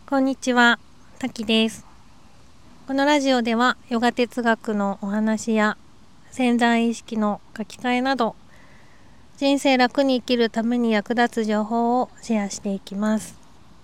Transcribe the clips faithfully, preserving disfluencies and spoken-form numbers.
こんにちは、たきです。このラジオではヨガ哲学のお話や潜在意識の書き換えなど人生楽に生きるために役立つ情報をシェアしていきます。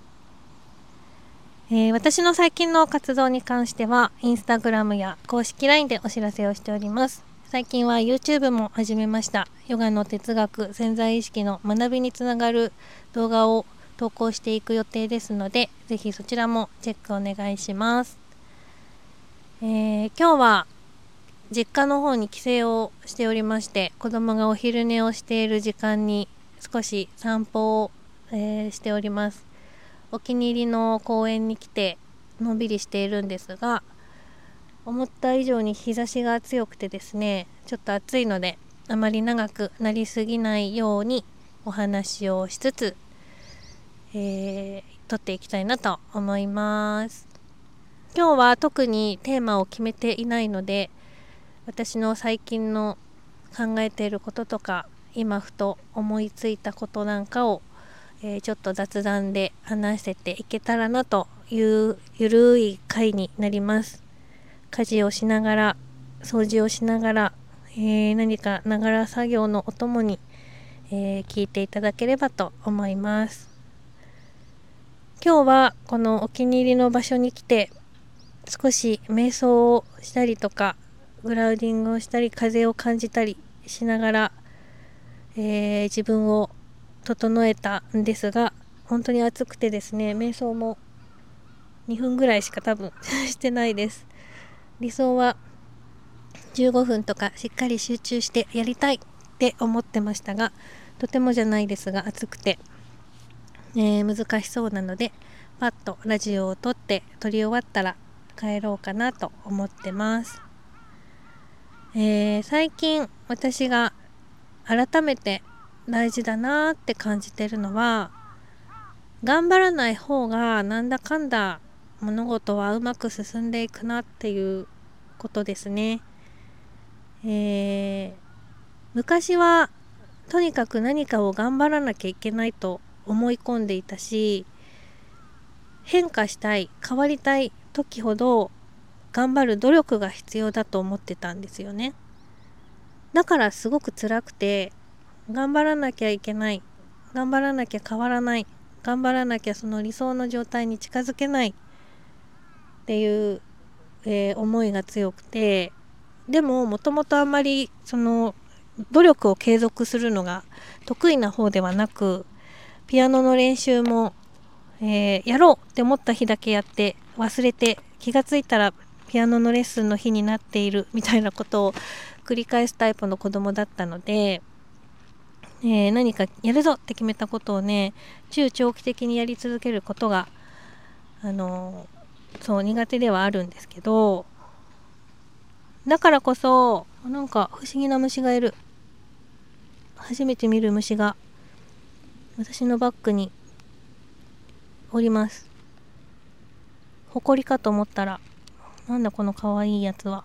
えー、私の最近の活動に関してはインスタグラムや公式 ライン でお知らせをしております。最近は YouTube も始めました。ヨガの哲学、潜在意識の学びにつながる動画を投稿していく予定ですので、ぜひそちらもチェックお願いします。えー、今日は実家の方に帰省をしておりまして、子供がお昼寝をしている時間に少し散歩を、えー、しております。お気に入りの公園に来てのんびりしているんですが、思った以上に日差しが強くてですね、ちょっと暑いのであまり長くなりすぎないようにお話をしつつ、えー、撮っていきたいなと思います。今日は特にテーマを決めていないので、私の最近の考えていることとか今ふと思いついたことなんかを、えー、ちょっと雑談で話せていけたらなというゆるい回になります。家事をしながら、掃除をしながら、えー、何かながら作業のお供に、えー、聞いていただければと思います。今日はこのお気に入りの場所に来て少し瞑想をしたりとかグラウディングをしたり風を感じたりしながら、えー、自分を整えたんですが、本当に暑くてですね、瞑想もにふんぐらいしか多分してないです。理想はじゅうごふんとかしっかり集中してやりたいって思ってましたが、とてもじゃないですが暑くて、えー、難しそうなのでパッとラジオを撮って撮り終わったら帰ろうかなと思ってます。えー、最近私が改めて大事だなって感じてるのは、頑張らない方がなんだかんだ物事はうまく進んでいくなっていうことですね。えー、昔はとにかく何かを頑張らなきゃいけないと思い込んでいたし、変化したい、変わりたい時ほど頑張る努力が必要だと思ってたんですよね。だからすごく辛くて、頑張らなきゃいけない、頑張らなきゃ変わらない、頑張らなきゃその理想の状態に近づけないっていう、えー、思いが強くて、でももともとあんまりその努力を継続するのが得意な方ではなく、ピアノの練習も、えー、やろうって思った日だけやって忘れて、気がついたらピアノのレッスンの日になっているみたいなことを繰り返すタイプの子供だったので、えー、何かやるぞって決めたことをね、中長期的にやり続けることがあのー、そう苦手ではあるんですけど、だからこそなんか不思議な虫がいる。初めて見る虫が私のバッグにおります。ホコリかと思ったら、なんだこの可愛いやつは。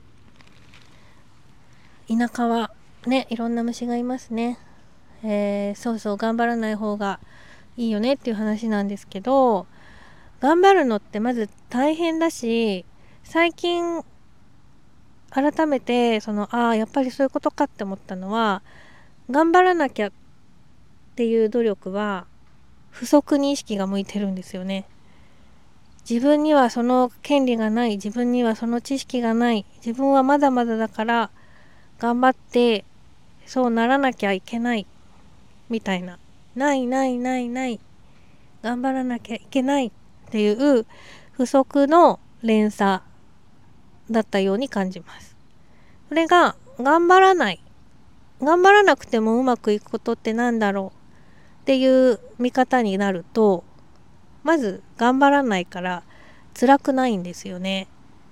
田舎はね、いろんな虫がいますね。えー、そうそう、頑張らない方がいいよねっていう話なんですけど、頑張るのってまず大変だし、最近改めてそのああやっぱりそういうことかって思ったのは、頑張らなきゃっていう努力は不足に意識が向いてるんですよね。自分にはその権利がない、自分にはその知識がない、自分はまだまだだから頑張ってそうならなきゃいけないみたいな、ないないないない頑張らなきゃいけないっていう不足の連鎖だったように感じます。それが頑張らない、頑張らなくてもうまくいくことってなんだろうっていう見方になると、まず頑張らないから辛くないんですよね。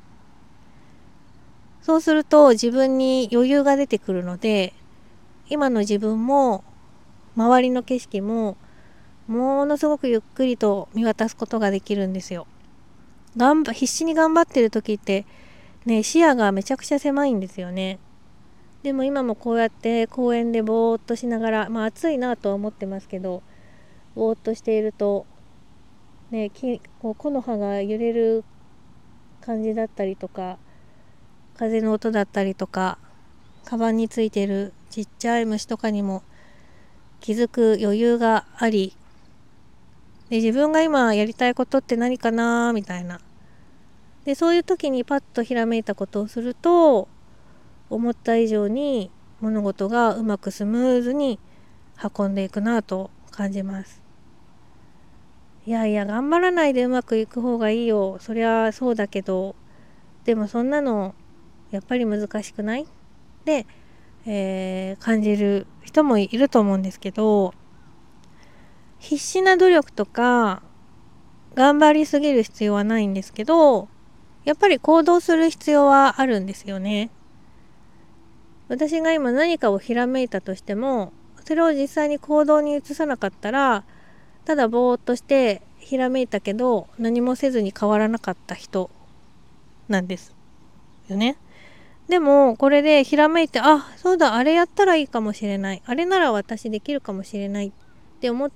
そうすると自分に余裕が出てくるので、今の自分も周りの景色もものすごくゆっくりと見渡すことができるんですよ。頑張必死に頑張ってる時ってね、視野がめちゃくちゃ狭いんですよね。でも今もこうやって公園でぼーっとしながら、まあ暑いなとは思ってますけど、ぼーっとしているとね、木こう木の葉が揺れる感じだったりとか、風の音だったりとか、カバンについてるちっちゃい虫とかにも気づく余裕があり、で自分が今やりたいことって何かなみたいな、でそういう時にパッとひらめいたことをすると、思った以上に物事がうまくスムーズに運んでいくなと感じます。いやいや、頑張らないでうまくいく方がいいよ、そりゃそうだけど、でもそんなのやっぱり難しくないで、えー感じる人もいると思うんですけど、必死な努力とか頑張りすぎる必要はないんですけど、やっぱり行動する必要はあるんですよね。私が今何かをひらめいたとしても、それを実際に行動に移さなかったら、ただぼーっとしてひらめいたけど何もせずに変わらなかった人なんですよね。でもこれでひらめいて、あ、そうだ、あれやったらいいかもしれない、あれなら私できるかもしれないって思って、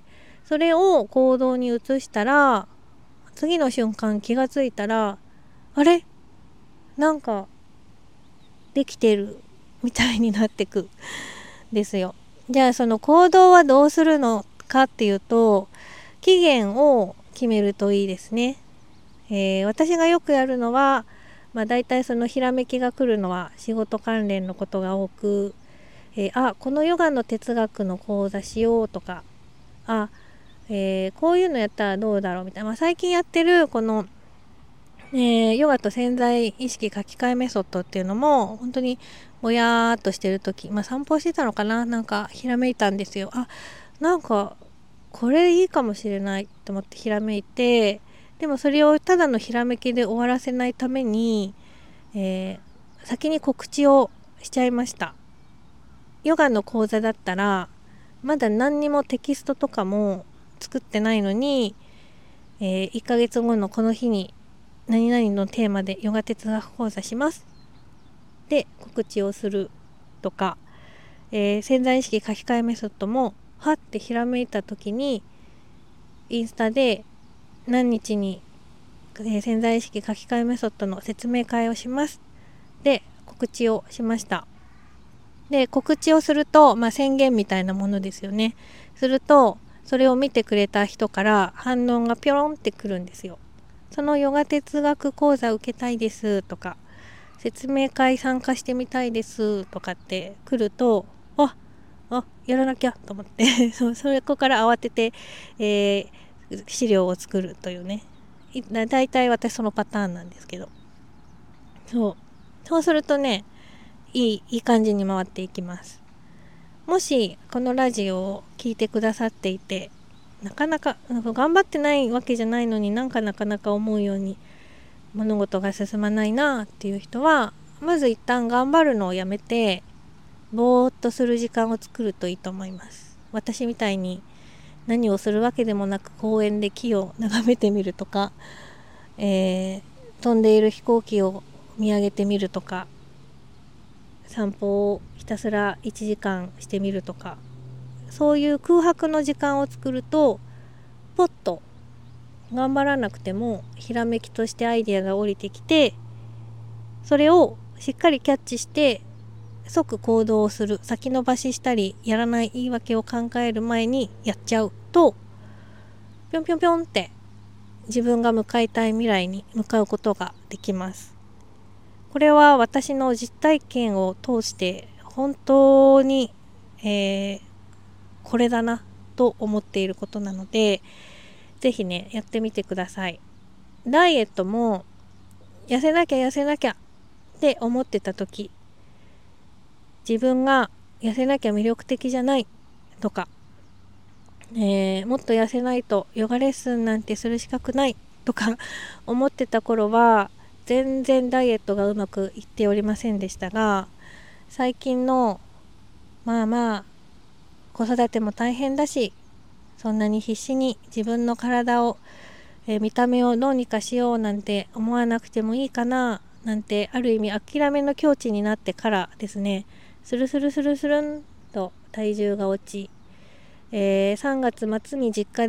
それを行動に移したら、次の瞬間気がついたら、あれなんかできてるみたいになってくですよ。じゃあその行動はどうするのかっていうと、期限を決めるといいですね。えー私がよくやるのは、まあ、大体そのひらめきが来るのは仕事関連のことが多く、えーあこのヨガの哲学の講座しようとか、あ、えーこういうのやったらどうだろうみたいな、まあ、最近やってるこの、えーヨガと潜在意識書き換えメソッドっていうのも、本当にぼやーっとしてる時、まあ、散歩してたのかな、なんかひらめいたんですよ。あ、なんかこれいいかもしれないと思ってひらめいて、でもそれをただのひらめきで終わらせないために、えー先に告知をしちゃいました。ヨガの講座だったらまだ何にもテキストとかも作ってないのに、えーいっかげつごのこの日に何々のテーマでヨガ哲学講座しますで告知をするとか、えー潜在意識書き換えメソッドもはってひらめいた時にインスタで何日に、えー潜在意識書き換えメソッドの説明会をしますで告知をしました。で告知をすると、まあ、宣言みたいなものですよね。するとそれを見てくれた人から反応がピョロンってくるんですよ。そのヨガ哲学講座受けたいですとか、説明会参加してみたいですとかって来ると、ああやらなきゃと思ってそうそれこから慌てて、えー資料を作るというね。だだいたい私そのパターンなんですけど、そうそうするとね、いいいい感じに回っていきます。もしこのラジオを聞いてくださっていて、なかなかなんか頑張ってないわけじゃないのに、なんかなかなか思うように物事が進まないなっていう人は、まず一旦頑張るのをやめてぼーっとする時間を作るといいと思います。私みたいに何をするわけでもなく公園で木を眺めてみるとか、えー飛んでいる飛行機を見上げてみるとか、散歩をひたすらいちじかんしてみるとか、そういう空白の時間を作ると、ポッと頑張らなくてもひらめきとしてアイデアが降りてきて、それをしっかりキャッチして即行動をする、先延ばししたりやらない言い訳を考える前にやっちゃうと、ぴょんぴょんぴょんって自分が向かいたい未来に向かうことができます。これは私の実体験を通して本当に、えーこれだなと思っていることなので、ぜひねやってみてください。ダイエットも痩せなきゃ痩せなきゃって思ってた時、自分が痩せなきゃ魅力的じゃないとか、えーもっと痩せないとヨガレッスンなんてする資格ないとか思ってた頃は全然ダイエットがうまくいっておりませんでしたが、最近のまあまあ子育ても大変だし、そんなに必死に自分の体を、えー見た目をどうにかしようなんて思わなくてもいいかななんて、ある意味諦めの境地になってからですね、スルスルスルスルンと体重が落ち、えーさんがつ末に実家で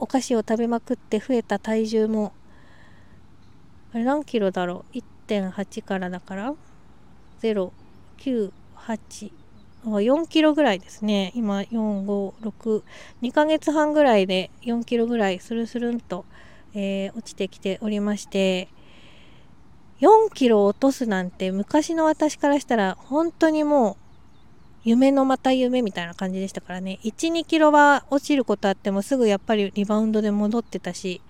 お菓子を食べまくって増えた体重もあれ何キロだろう いってんはち からだからゼロ、きゅう、はち、よんキロぐらいですね。今よん、ご、ろく、にかげつはんぐらいでよんキロぐらいスルスルンと、えー、落ちてきておりまして、よんキロ落とすなんて昔の私からしたら本当にもう夢のまた夢みたいな感じでしたからね。いち、にキロは落ちることあってもすぐやっぱりリバウンドで戻ってたし、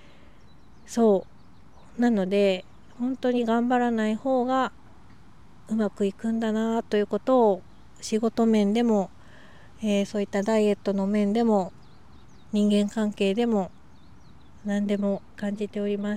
そうなので本当に頑張らない方がうまくいくんだなということを仕事面でも、えー、そういったダイエットの面でも人間関係でも何でも感じております。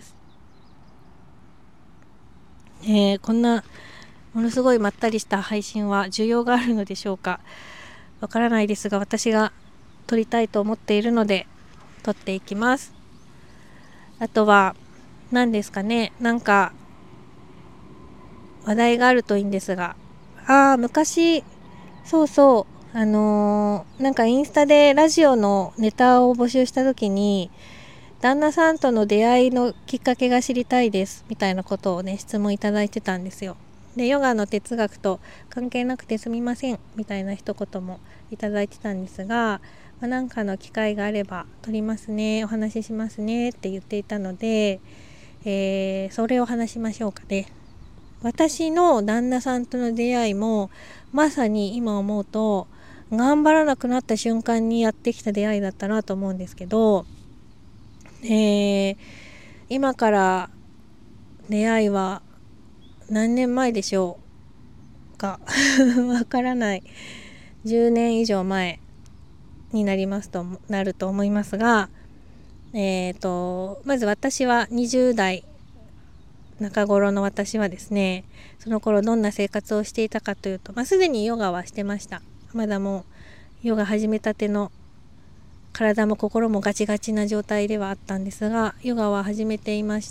えー、こんなものすごいまったりした配信は需要があるのでしょうか。わからないですが、私が撮りたいと思っているので撮っていきます。あとは何ですかね、なんか話題があるといいんですが、ああ昔そうそうあのー、なんかインスタでラジオのネタを募集した時に、旦那さんとの出会いのきっかけが知りたいですみたいなことをね質問いただいてたんですよ。でヨガの哲学と関係なくてすみませんみたいな一言もいただいてたんですが、まあ、なんかの機会があれば撮りますね、お話ししますねって言っていたので、えー、それを話しましょうかね。私の旦那さんとの出会いもまさに今思うと頑張らなくなった瞬間にやってきた出会いだったなと思うんですけど、えー、今から出会いは何年前でしょうかわからない、じゅうねん以上前になりますとなると思いますが、えーとまず私はにじゅう代中頃の私はですね、その頃どんな生活をしていたかというと、まあ、すでにヨガはしてました。まだもうヨガ始めたての体も心もガチガチな状態ではあったんですが、ヨガは始めていまして、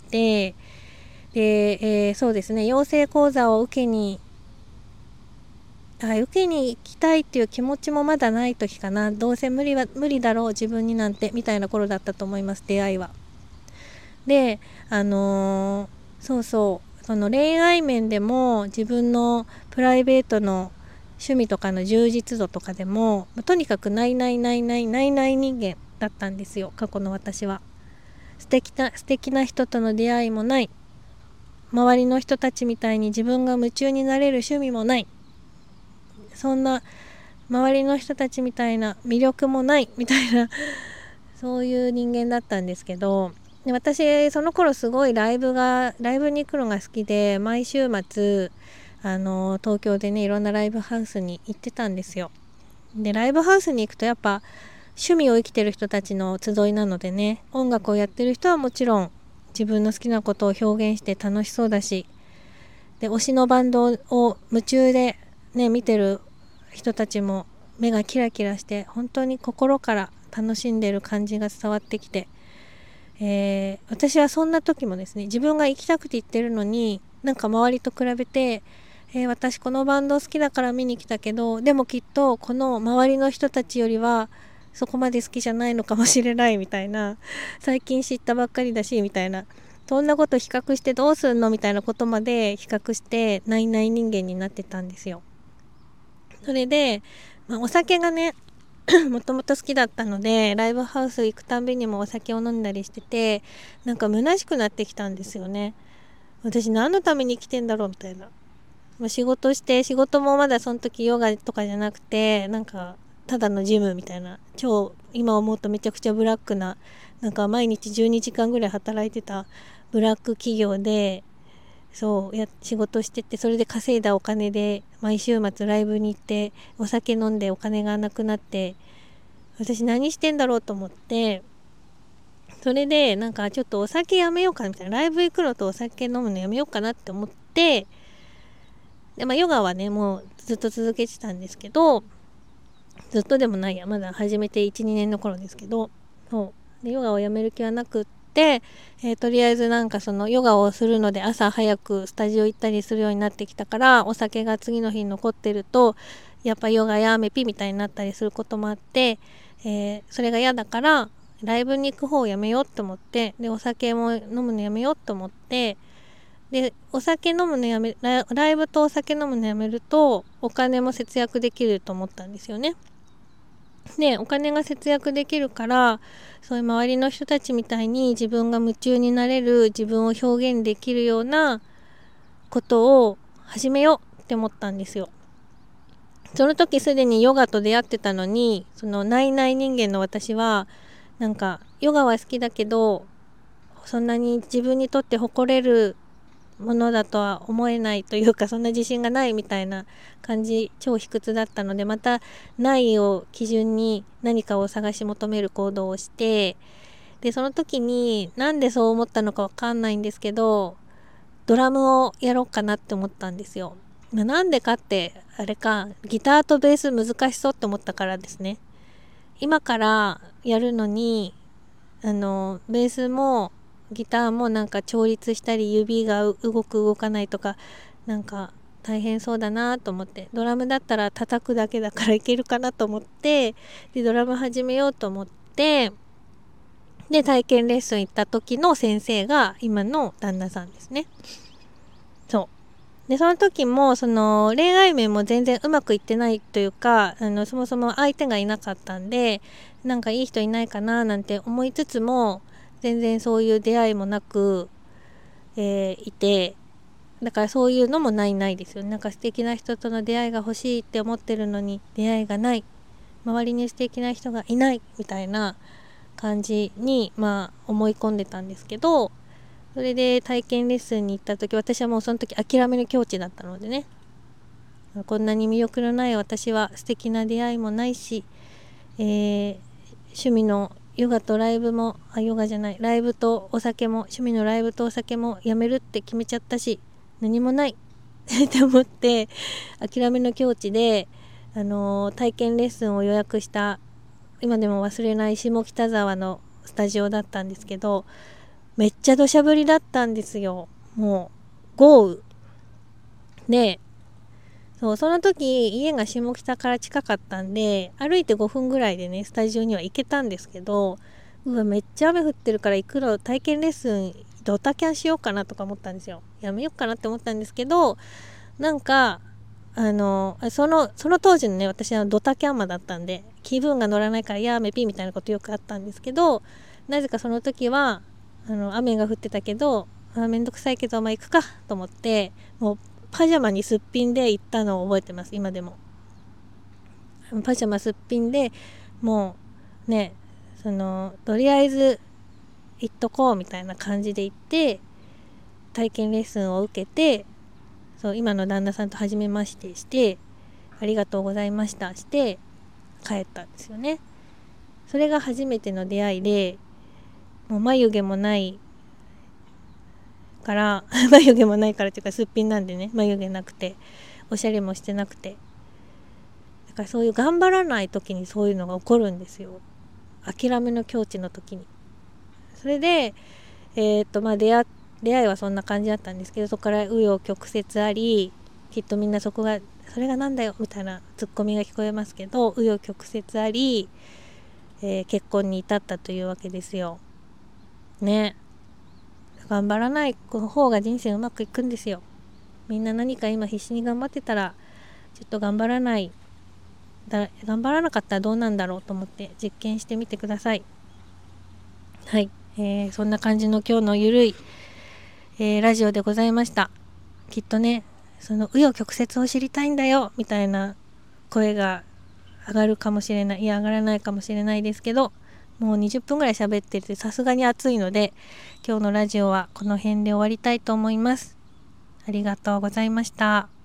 で、えー、そうですね、養成講座を受けにあ受けに行きたいっていう気持ちもまだない時かな。どうせ無理は無理だろう自分になんてみたいな頃だったと思います、出会いは。であのー、そうそうその恋愛面でも自分のプライベートの趣味とかの充実度とかでもとにかくないないないないないない人間だったんですよ、過去の私は。素敵な素敵な人との出会いもない、周りの人たちみたいに自分が夢中になれる趣味もない、そんな周りの人たちみたいな魅力もないみたいなそういう人間だったんですけど、で私その頃すごいライブがライブに行くのが好きで、毎週末あの東京でねいろんなライブハウスに行ってたんですよ。でライブハウスに行くとやっぱ趣味を生きてる人たちの集いなのでね、音楽をやってる人はもちろん自分の好きなことを表現して楽しそうだし、で推しのバンドを夢中でね見てる人たちも目がキラキラして本当に心から楽しんでる感じが伝わってきて、えー、私はそんな時もですね、自分が行きたくて行ってるのになんか周りと比べて、えー、私このバンド好きだから見に来たけど、でもきっとこの周りの人たちよりはそこまで好きじゃないのかもしれないみたいな、最近知ったばっかりだしみたいな、そんなこと比較してどうすんのみたいなことまで比較してないない人間になってたんですよ。それで、まあ、お酒がねもともと好きだったのでライブハウス行くたんびにもお酒を飲んだりしてて、なんか虚しくなってきたんですよね。私何のために生きてんだろうみたいな、まあ、仕事して仕事もまだその時ヨガとかじゃなくてなんかただのジムみたいな、超今思うとめちゃくちゃブラックな、なんか毎日じゅうにじかんぐらい働いてたブラック企業で、そうや仕事してて、それで稼いだお金で毎週末ライブに行ってお酒飲んでお金がなくなって、私何してんだろうと思って、それでなんかちょっとお酒やめようかなみたいな、ライブ行くのとお酒飲むのやめようかなって思って、でまあヨガはねもうずっと続けてたんですけど、ずっとでもないや、まだ始めて いちにねんの頃ですけど、そうでヨガをやめる気はなくって、えー、とりあえずなんかそのヨガをするので朝早くスタジオ行ったりするようになってきたから、お酒が次の日に残ってるとやっぱヨガやめぴみたいになったりすることもあって、えー、それが嫌だからライブに行く方をやめようと思って、でお酒も飲むのやめようと思って、でお酒飲むのやめライライブとお酒飲むのやめるとお金も節約できると思ったんですよね。でお金が節約できるから、そういう周りの人たちみたいに自分が夢中になれる、自分を表現できるようなことを始めようって思ったんですよ。その時すでにヨガと出会ってたのに、その内々人間の私はなんかヨガは好きだけど、そんなに自分にとって誇れるものだとは思えないというか、そんな自信がないみたいな感じ、超卑屈だったので、またないを基準に何かを探し求める行動をして、でその時になんでそう思ったのかわかんないんですけど、ドラムをやろうかなって思ったんですよ。なんでかってあれか、ギターとベース難しそうって思ったからですね。今からやるのにあのベースもギターもなんか調律したり指が動く動かないとかなんか大変そうだなと思って、ドラムだったら叩くだけだからいけるかなと思って、でドラム始めようと思って、で体験レッスン行った時の先生が今の旦那さんですね。そうでその時もその恋愛面も全然うまくいってないというか、あのそもそも相手がいなかったんで、なんかいい人いないかななんて思いつつも全然そういう出会いもなく、えー、いて、だからそういうのもないないですよね。なんか素敵な人との出会いが欲しいって思ってるのに出会いがない、周りに素敵な人がいないみたいな感じにまあ思い込んでたんですけど、それで体験レッスンに行った時、私はもうその時諦めの境地だったのでね、こんなに魅力のない私は素敵な出会いもないし、えー、趣味のヨガとライブもあヨガじゃないライブとお酒も趣味のライブとお酒もやめるって決めちゃったし、何もないって思って諦めの境地で、あのー、体験レッスンを予約した今でも忘れない下北沢のスタジオだったんですけど、めっちゃ土砂降りだったんですよ。もう豪雨で、そうその時家が下北から近かったんで歩いてごふんぐらいでねスタジオには行けたんですけど、うわめっちゃ雨降ってるから行くの体験レッスンドタキャンしようかなとか思ったんですよ。やめようかなって思ったんですけど、なんかあのそのその当時のね私はドタキャンマだったんで気分が乗らないからやめピーみたいなことよくあったんですけど、なぜかその時はあの雨が降ってたけど、あめんどくさいけどまあ行くかと思ってもうパジャマにすっぴんで行ったのを覚えてます。今でもパジャマすっぴんでもうね、そのとりあえず行っとこうみたいな感じで行って体験レッスンを受けて、そう今の旦那さんと初めましてしてありがとうございましたして帰ったんですよね。それが初めての出会いで、もう眉毛もないから眉毛もないからっていうかすっぴんなんでね、眉毛なくておしゃれもしてなくて、だからそういう頑張らない時にそういうのが起こるんですよ。諦めの境地の時に。それでえー、っとまあ出会出会いはそんな感じだったんですけど、そこから紆余曲折あり、きっとみんなそこがそれがなんだよみたいなツッコミが聞こえますけど、紆余曲折あり、えー、結婚に至ったというわけですよね。頑張らない方が人生うまくいくんですよ。みんな何か今必死に頑張ってたらちょっと頑張らないだ頑張らなかったらどうなんだろうと思って実験してみてください。はい、えー、そんな感じの今日のゆるい、えー、ラジオでございました。きっとねその紆余曲折を知りたいんだよみたいな声が上がるかもしれない、いや上がらないかもしれないですけど、もうにじゅっぷんぐらい喋っててさすがに暑いので今日のラジオはこの辺で終わりたいと思います。ありがとうございました。